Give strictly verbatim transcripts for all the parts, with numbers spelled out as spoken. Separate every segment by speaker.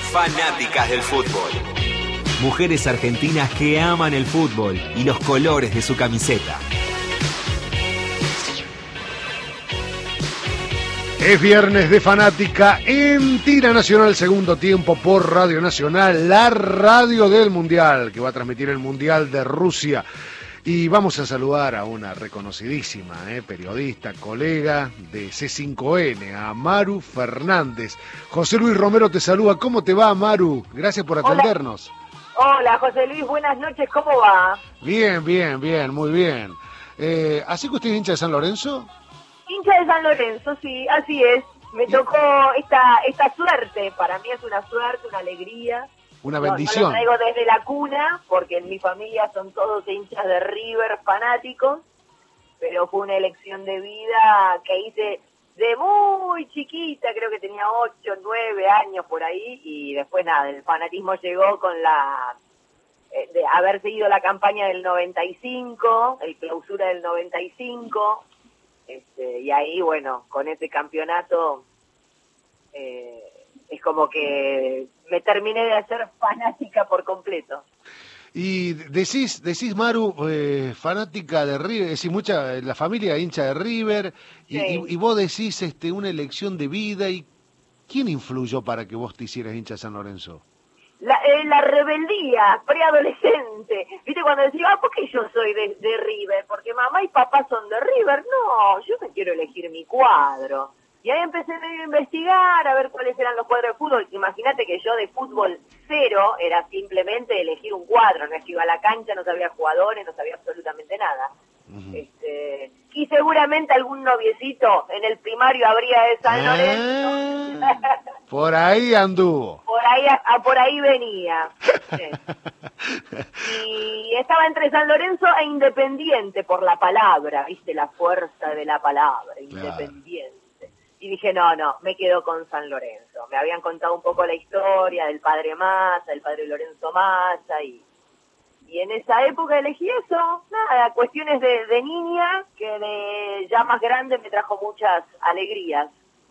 Speaker 1: Fanáticas del fútbol. Mujeres argentinas que aman el fútbol y los colores de su camiseta.
Speaker 2: Es viernes de Fanática en Tira Nacional, segundo tiempo por Radio Nacional, la radio del Mundial, que va a transmitir el Mundial de Rusia. Y vamos a saludar a una reconocidísima eh, periodista, colega de C cinco N, a Maru Fernández. José Luis Romero te saluda. ¿Cómo te va, Maru? Gracias por atendernos.
Speaker 3: Hola, Hola José Luis, buenas noches, ¿cómo va?
Speaker 2: Bien, bien, bien, muy bien. Eh, ¿Así que usted es hincha de San Lorenzo?
Speaker 3: Hincha de San Lorenzo, sí, así es. Me tocó esta esta suerte, para mí es una suerte, una alegría.
Speaker 2: Una
Speaker 3: no,
Speaker 2: bendición.
Speaker 3: No lo traigo desde la cuna, porque en mi familia son todos hinchas de River fanáticos, pero fue una elección de vida que hice de muy chiquita, creo que tenía ocho, nueve años por ahí, y después nada, el fanatismo llegó con la... Eh, de haber seguido la campaña del noventa y cinco, el clausura del noventa y cinco, este, y ahí, bueno, con ese campeonato... Eh, es como que me terminé de hacer fanática por completo.
Speaker 2: Y decís, decís Maru, eh, fanática de River, es decir, mucha, la familia hincha de River, y, sí. y, y vos decís este, una elección de vida, y ¿quién influyó para que vos te hicieras hincha de San Lorenzo?
Speaker 3: La, eh, la rebeldía preadolescente, viste, cuando decía, ah, ¿por qué yo soy de, de River? Porque mamá y papá son de River. No, yo me quiero elegir mi cuadro. Y ahí empecé medio a investigar, a ver cuáles eran los cuadros de fútbol. Imagínate que yo de fútbol cero era simplemente elegir un cuadro, no es que iba a la cancha, no sabía jugadores, no sabía absolutamente nada. Uh-huh. este, y seguramente algún noviecito en el primario habría de San Lorenzo.
Speaker 2: Ah, por ahí anduvo.
Speaker 3: Por ahí, a, por ahí venía. Sí. Y estaba entre San Lorenzo e Independiente por la palabra, viste, la fuerza de la palabra, claro. Independiente. Y dije, no, no, me quedo con San Lorenzo. Me habían contado un poco la historia del padre Massa, del padre Lorenzo Massa, y, y en esa época elegí eso. Nada, cuestiones de, de niña, que de ya más grande me trajo muchas alegrías.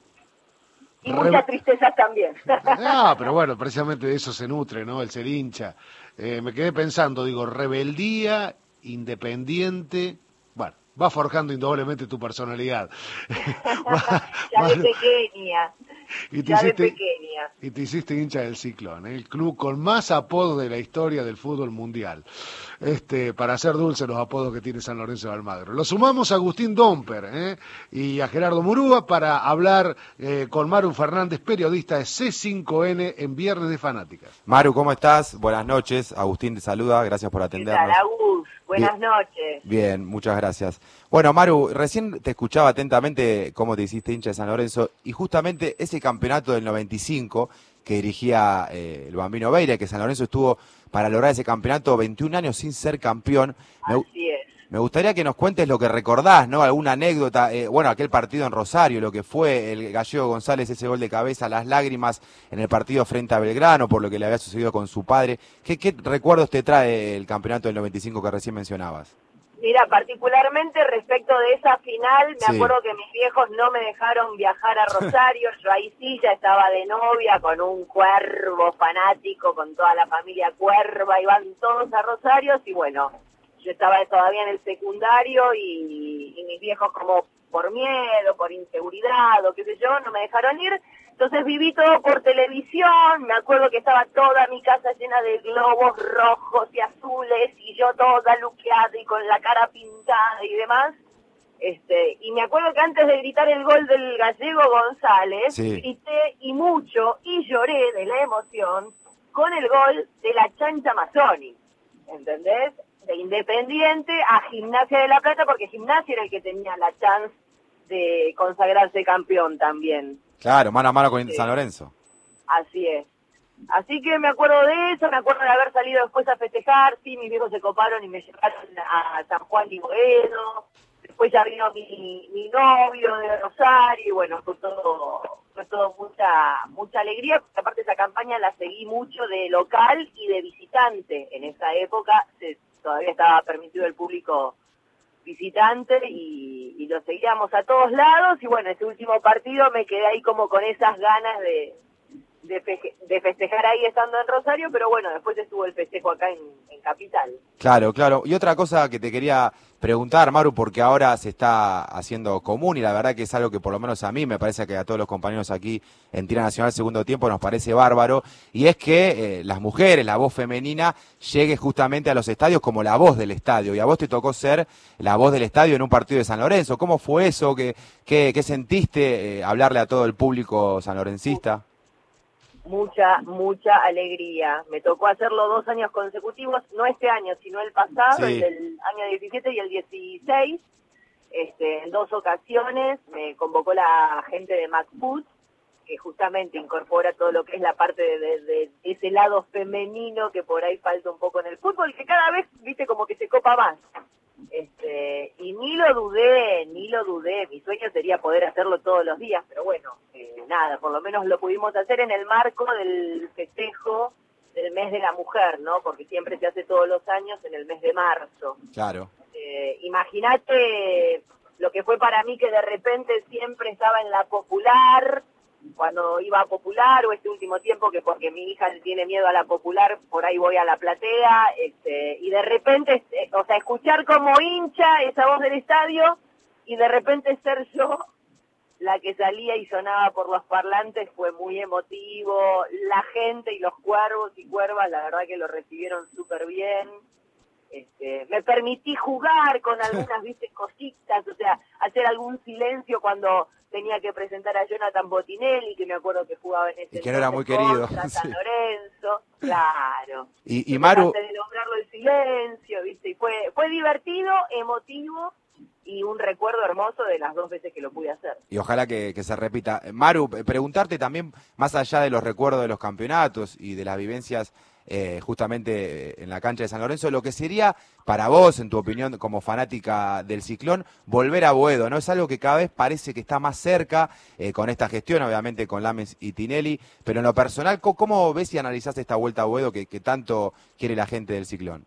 Speaker 3: Y Re... muchas tristezas también.
Speaker 2: No, pero bueno, precisamente de eso se nutre, ¿no? El ser hincha. Eh, me quedé pensando, digo, rebeldía, independiente... Bueno, va forjando indudablemente tu personalidad.
Speaker 3: ya de pequeña.
Speaker 2: Y te,
Speaker 3: ya
Speaker 2: hiciste,
Speaker 3: de pequeña.
Speaker 2: y te hiciste hincha del Ciclón, ¿eh? El club con más apodos de la historia del fútbol mundial. Este, para hacer dulces los apodos que tiene San Lorenzo de Almagro. Lo sumamos a Agustín Domper ¿eh? y a Gerardo Murúa para hablar eh, con Maru Fernández, periodista de C cinco N en Viernes de Fanáticas.
Speaker 4: Maru, ¿cómo estás? Buenas noches. Agustín te saluda, gracias por atendernos.
Speaker 3: ¿Qué tal, Agus? Buenas
Speaker 4: Bien,
Speaker 3: noches.
Speaker 4: Bien, muchas gracias. Bueno, Maru, recién te escuchaba atentamente cómo te hiciste hincha de San Lorenzo, y justamente ese campeonato del noventa y cinco que dirigía eh, el Bambino Veira, que San Lorenzo estuvo para lograr ese campeonato veintiún años sin ser campeón. Me,
Speaker 3: Así es.
Speaker 4: Me gustaría que nos cuentes lo que recordás, ¿no? Alguna anécdota, eh, bueno, aquel partido en Rosario, lo que fue el Gallego González, ese gol de cabeza, las lágrimas en el partido frente a Belgrano, por lo que le había sucedido con su padre. ¿Qué, qué recuerdos te trae el campeonato del noventa y cinco que recién mencionabas?
Speaker 3: Mira, particularmente respecto de esa final, me
Speaker 4: sí.
Speaker 3: acuerdo que mis viejos no me dejaron viajar a Rosario, yo ahí sí ya estaba de novia con un cuervo fanático, con toda la familia cuerva, iban todos a Rosario, y bueno, yo estaba todavía en el secundario y, y mis viejos como por miedo, por inseguridad o qué sé yo, no me dejaron ir. Entonces viví todo por televisión, me acuerdo que estaba toda mi casa llena de globos rojos y azules y yo toda luqueada y con la cara pintada y demás. Este, y me acuerdo que antes de gritar el gol del Gallego González,
Speaker 4: sí.
Speaker 3: grité y mucho y lloré de la emoción con el gol de la Chancha Mazzoni, ¿entendés? De Independiente a Gimnasia de La Plata, porque Gimnasia era el que tenía la chance de consagrarse campeón también.
Speaker 4: Claro, mano a mano con
Speaker 3: sí.
Speaker 4: San Lorenzo.
Speaker 3: Así es. Así que me acuerdo de eso, me acuerdo de haber salido después a festejar, sí, mis viejos se coparon y me llevaron a San Juan y Boedo, después ya vino mi, mi novio de Rosario, y bueno, fue todo, fue todo mucha, mucha alegría, porque aparte esa campaña la seguí mucho de local y de visitante. En esa época se, todavía estaba permitido el público visitante y, y lo seguíamos a todos lados, y bueno, ese último partido me quedé ahí como con esas ganas de de, fe, de festejar ahí estando en Rosario, pero bueno, después estuvo el festejo acá en, en Capital.
Speaker 4: Claro, claro. Y otra cosa que te quería preguntar, Maru, porque ahora se está haciendo común y la verdad que es algo que por lo menos a mí me parece que a todos los compañeros aquí en Tira Nacional Segundo Tiempo nos parece bárbaro, y es que eh, las mujeres, la voz femenina, llegue justamente a los estadios como la voz del estadio, y a vos te tocó ser la voz del estadio en un partido de San Lorenzo. ¿Cómo fue eso? ¿Qué, qué, qué sentiste eh, hablarle a todo el público sanlorencista?
Speaker 3: Mucha, mucha alegría. Me tocó hacerlo dos años consecutivos, no este año, sino el pasado,
Speaker 4: Sí.
Speaker 3: el del año diecisiete y el dieciséis. Este, en dos ocasiones me convocó la gente de McFood, que justamente incorpora todo lo que es la parte de, de, de ese lado femenino que por ahí falta un poco en el fútbol, que cada vez, viste, como que se copa más. Este, y ni lo dudé, ni lo dudé, mi sueño sería poder hacerlo todos los días, pero bueno, eh, nada, por lo menos lo pudimos hacer en el marco del festejo del mes de la mujer, ¿no? Porque siempre se hace todos los años en el mes de marzo.
Speaker 4: Claro.
Speaker 3: Eh, imagínate lo que fue para mí, que de repente siempre estaba en la popular, cuando iba a popular, o este último tiempo que porque mi hija le tiene miedo a la popular, por ahí voy a la platea, este, y de repente, eh, o sea, escuchar como hincha esa voz del estadio, y de repente ser yo la que salía y sonaba por los parlantes, fue muy emotivo. La gente y los cuervos y cuervas, la verdad que lo recibieron súper bien. Este, me permití jugar con algunas, viste, cositas, o sea, hacer algún silencio cuando tenía que presentar a Jonathan Botinelli, que me acuerdo que jugaba en ese
Speaker 4: Y que no era muy
Speaker 3: entonces
Speaker 4: querido.
Speaker 3: contra San
Speaker 4: Sí.
Speaker 3: Lorenzo, claro.
Speaker 4: Y, y Maru,
Speaker 3: Antes de nombrarlo el silencio, viste, y fue, fue divertido, emotivo, y un recuerdo hermoso de las dos veces que lo pude hacer.
Speaker 4: y ojalá que, que se repita. Maru, preguntarte también, más allá de los recuerdos de los campeonatos y de las vivencias eh, justamente en la cancha de San Lorenzo, lo que sería para vos, en tu opinión, como fanática del Ciclón, volver a Boedo, ¿no? Es algo que cada vez parece que está más cerca eh, con esta gestión, obviamente con Lames y Tinelli, pero en lo personal, ¿cómo, cómo ves y analizás esta vuelta a Boedo que, que tanto quiere la gente del Ciclón?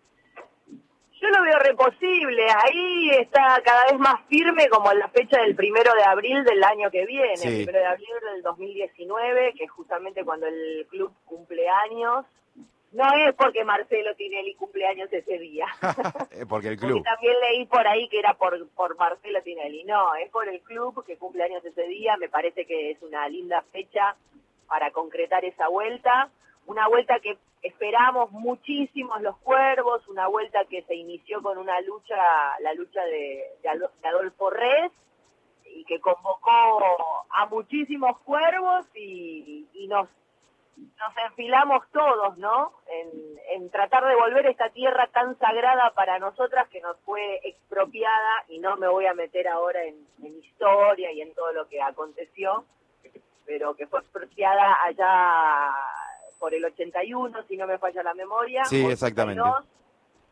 Speaker 3: Yo lo veo reposible, ahí está cada vez más firme como la fecha del primero de abril del año que viene,
Speaker 4: Sí.
Speaker 3: el primero de abril del dos mil diecinueve, que es justamente cuando el club cumple años. No es porque Marcelo Tinelli cumple años ese día,
Speaker 4: Porque el club.
Speaker 3: porque también leí por ahí que era por, por Marcelo Tinelli. No, es por el club que cumple años ese día. Me parece que es una linda fecha para concretar esa vuelta. Una vuelta que esperamos muchísimos los cuervos, una vuelta que se inició con una lucha, la lucha de, de Adolfo Res, y que convocó a muchísimos cuervos y, y nos, nos enfilamos todos, ¿no? En, en tratar de volver esta tierra tan sagrada para nosotras que nos fue expropiada, y no me voy a meter ahora en, en historia y en todo lo que aconteció, pero que fue expropiada allá por el ochenta y uno, si no me falla la memoria.
Speaker 4: Sí, exactamente.
Speaker 3: ochenta y dos,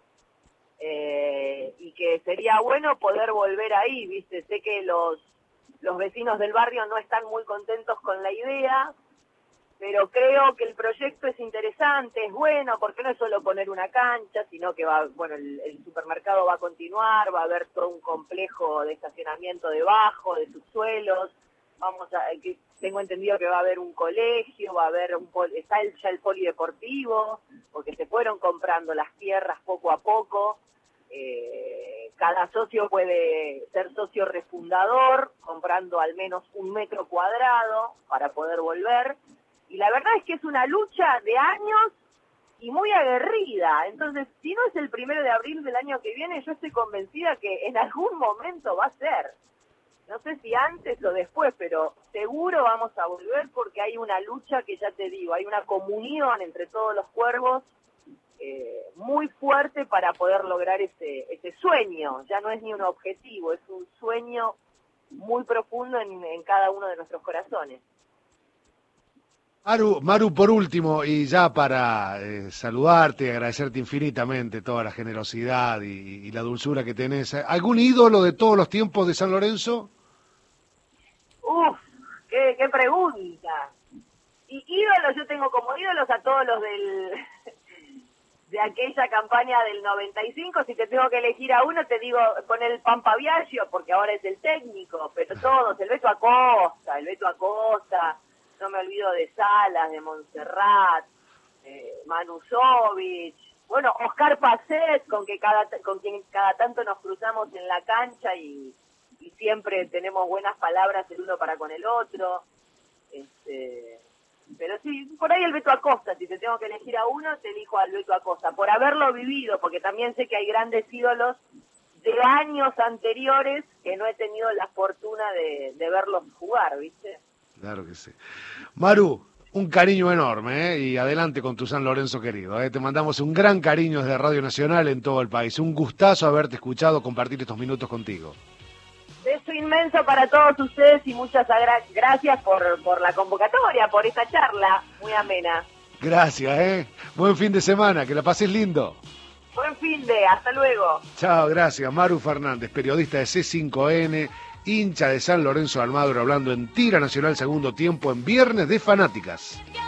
Speaker 3: eh, y que sería bueno poder volver ahí, ¿viste? Sé que los, los vecinos del barrio no están muy contentos con la idea, pero creo que el proyecto es interesante, es bueno, porque no es solo poner una cancha, sino que va, bueno, el, el supermercado va a continuar, va a haber todo un complejo de estacionamiento debajo, de subsuelos. Vamos a, que tengo entendido que va a haber un colegio, va a haber un pol, está el, ya el polideportivo, porque se fueron comprando las tierras poco a poco. Eh, cada socio puede ser socio refundador, comprando al menos un metro cuadrado para poder volver. Y la verdad es que es una lucha de años y muy aguerrida. Entonces, si no es el primero de abril del año que viene, yo estoy convencida que en algún momento va a ser. No sé si antes o después, pero seguro vamos a volver, porque hay una lucha que ya te digo, hay una comunión entre todos los cuervos eh, muy fuerte para poder lograr ese, ese sueño. Ya no es ni un objetivo, es un sueño muy profundo en, en cada uno de nuestros corazones.
Speaker 2: Maru, Maru, por último, y ya para eh, saludarte y agradecerte infinitamente toda la generosidad y, y la dulzura que tenés, ¿algún ídolo de todos los tiempos de San Lorenzo?
Speaker 3: Uf, qué, qué pregunta. Y ídolos, yo tengo como ídolos a todos los del de aquella campaña del noventa y cinco. Si te tengo que elegir a uno, te digo con el Pampa Viaggio, porque ahora es el técnico, pero todos, el Beto Acosta, el Beto Acosta, no me olvido de Salas, de Montserrat, eh, Manusovic, bueno, Oscar Pacet, con que cada con quien cada tanto nos cruzamos en la cancha y, y siempre tenemos buenas palabras el uno para con el otro. Este, pero sí, por ahí el Beto Acosta, si te tengo que elegir a uno, te elijo al Beto Acosta, por haberlo vivido, porque también sé que hay grandes ídolos de años anteriores que no he tenido la fortuna de, de verlos jugar, ¿viste?
Speaker 2: Claro que sí. Maru, un cariño enorme, ¿eh? Y adelante con tu San Lorenzo querido, ¿eh? Te mandamos un gran cariño desde Radio Nacional en todo el país. Un gustazo haberte escuchado, compartir estos minutos contigo.
Speaker 3: Beso inmenso para todos ustedes y muchas agra- gracias por, por la convocatoria, por esta charla muy amena.
Speaker 2: Gracias, ¿eh? Buen fin de semana, que la pases lindo.
Speaker 3: Buen fin de, hasta luego.
Speaker 2: Chao, gracias. Maru Fernández, periodista de C cinco N, hincha de San Lorenzo de Almagro, hablando en Tira Nacional Segundo Tiempo en Viernes de Fanáticas.